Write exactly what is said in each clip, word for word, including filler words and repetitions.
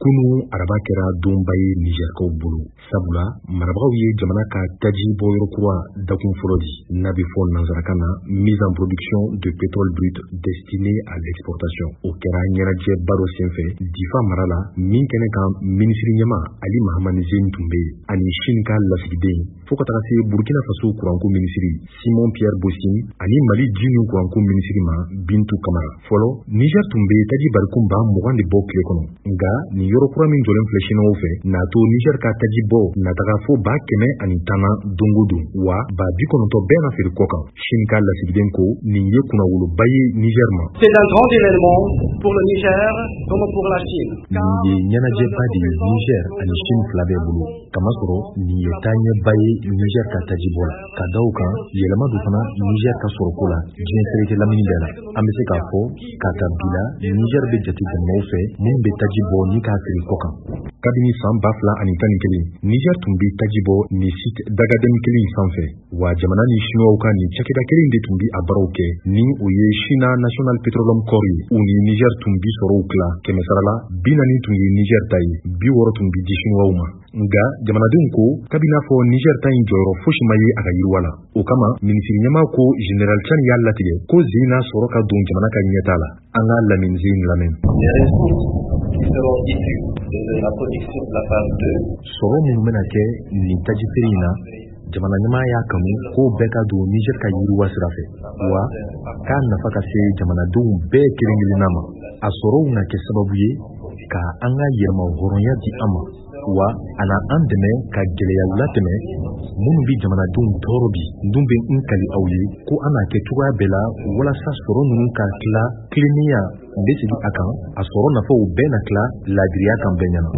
kunu araba kɛra donba ye Nigerkaw bolo sabula marabagaw ye jamana ka taji bɔyɔrɔ kura dakun fɔlɔ di n'a bɛ fɔ nanzarakan na mise en production de pétrole brut destiné à l'exportation. O kɛra ɲɛnajɛba dɔ senfɛ Difa mara la min kɛnɛ kan minisiri ɲɛma Ali Mahamani Zeni tun bɛ yen ani Chine ka lasigiden fo ka taga se Burkina Faso kuranko minisiri Simon Pierre Bossini ani Mali jinu kuranko minisiri ma Bintou Kamara. Fɔlɔ Niger tun bɛ taji barikun ba mugan de bɔ tile kɔnɔ nga ni yɔrɔ kura min jɔlen filɛ Chinois fɛ n'a to Niger ka taji bɔ nataga fo ba kɛmɛ ani tanna dongo don wa ba bi kɔnɔntɔ bɛɛ na feere kɔ kan. Chine ka lasigiden ko nin ye kunnawoloba ye Niger ma. C'est un grand événement pour le Niger comme pour la Chine. Nin ye ɲɛnajɛba de ye Niger ani Chine fila bɛɛ bolo kamasɔrɔ nin ye taaɲɛba ye Niger ka taji bɔ la ka da o kan yɛlɛma do fana Niger ka sɔrɔko la diɲɛ fereke lamini bɛɛ la. An bɛ se k'a fɔ k'a ta bi la Niger bɛ jate jamanaw fɛ minnu bɛ taji bɔ ni k'a feere kɔ kan. Kabini san ba fila ani tan ni kelen Niger tun bɛ taji bɔ ni site dagadɛni kelen sanfɛ wa jamana ni Chinois ka ni cakɛda kelen de tun bɛ a baaraw kɛ ni o ye China National Petroleum Corps ye u ni Niger tun bi sɔrɔw tila kɛmɛ sara la bi naani tun ye Niger ta ye bi wɔɔrɔ tun bi di Chinois ma. Nga jamanadenw ko kabi n'a fɔ Niger ta in jɔyɔrɔ fosi ma ye a ka yiriwa la. O kama minisiri ɲɛma ko General Chani y'a latigɛ ko Zena sɔrɔ ka don jamana ka ɲɛta la. An ka lamɛn Zeni lamɛn. Sɔrɔ minnu bɛna kɛ nin taji feere in na jamana ɲɛma y'a kanu ko bɛɛ ka don Niger ka yiriwa sira fɛ wa k'a nafa ka se jamanadenw bɛɛ kelen kelenna ma. A sɔrɔw na kɛ sababu ye ka an ka yɛrɛma hɔrɔnya di an ma wa a na an dɛmɛ ka gɛlɛyaw latɛmɛ minnu bi jamanadenw tɔɔrɔ bi. N dun bɛ n kali aw ye ko an n'a kɛ cogoya bɛɛ la walasa sɔrɔ ninnu ka tila tilennenya n bɛ segin a kan a sɔrɔ nafaw bɛɛ na tila laadiriya kan bɛɛ ɲɛna.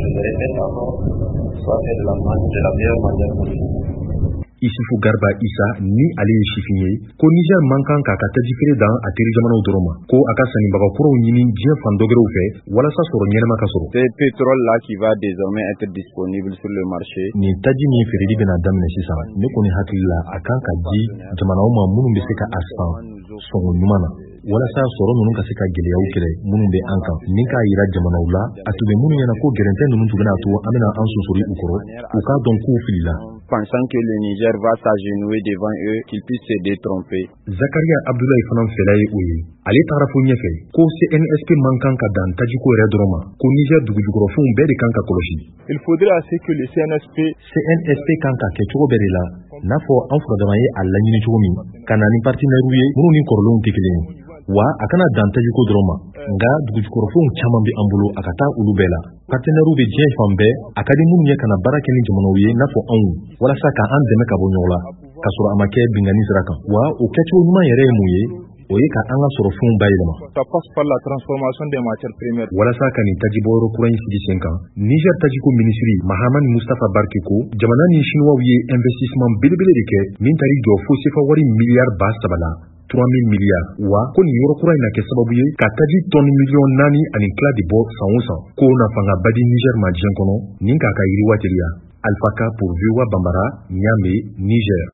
Isufu Garba Isa ni ale ye sifin ye ko Niger man kan k'a ka taji feere dan a teri jamanaw dɔrɔn ma ko a ka sannibaga kuraw ɲini diɲɛ fan dɔgɛrɛw fɛ walasa sɔrɔ ɲɛnama ka sɔrɔ. C'est pétrole là qui va désormais être disponible sur le marché. Nin taji min feereli bɛna daminɛ sisan ne kɔni hakili la a kan ka di jamanaw ma minnu bɛ se ka a san sɔngɔ ɲuman na walasa sɔrɔ ninnu ka se ka gɛlɛyaw kɛlɛ minnu bɛ an kan ni k'a yira jamanaw la a tun bɛ minnu ɲɛna ko gɛrɛntɛ ninnu tun bɛna to an bɛna an sonsori u kɔrɔ u k'a dɔn k'u filila. Pensant que le Niger va s'agenouiller devant eux, qu'ils puissent se détromper. Zakaria Abdoulaye fana fɛla ye o ye ale taara fo ɲɛfɛ ko C N S P man kan ka dan tajiko yɛrɛ dɔrɔn ma ko Niger dugujukɔrɔfɛnw bɛɛ de kan ka kɔlɔsi. Il faudrait assez que le C N S P C N S P kan ka kɛ cogo bɛɛ de la n'a fɔ an furadama ye a laɲini cogo min ka na ni partenaires ye minnu ni kɔrɔlenw tɛ kelen ye wa a kana dan tajiko dɔrɔn ma nga dugujukɔrɔfɛnw caman bɛ an bolo a ka taa olu bɛɛ la. Partenaires bɛ diɲɛ fan bɛɛ a ka di minnu ye kana baara kɛ ni jamanaw ye n'a fɔ anw walasa ka an dɛmɛ ka bɔ ɲɔgɔn la ka sɔrɔ a ma kɛ bingani sira kan wa o kɛcogo ɲuman yɛrɛ ye mun ye o ye ka an ka sɔrɔ fɛnw bayɛlɛma. Ça passe par la transformation des matières premières. Walasa ka nin taji bɔyɔrɔ kura in sigi sen kan Niger tajiko minisiri Mahamani Mustapha Barke ko jamana ni Chinois ye investissement belebele de kɛ min tari jɔ fo sefa wari miliyari ba saba la trois mille milliards wa ko nin yɔrɔ kura in na kɛ sababu ye ka taji tɔni miliyɔn naani ani tila de bɔ san o san ko nafanga badi Niger ma diɲɛ kɔnɔ nin k'a ka yiriwa teliya. Alpha Ka pour V O A Bambara, Niamey, Niger.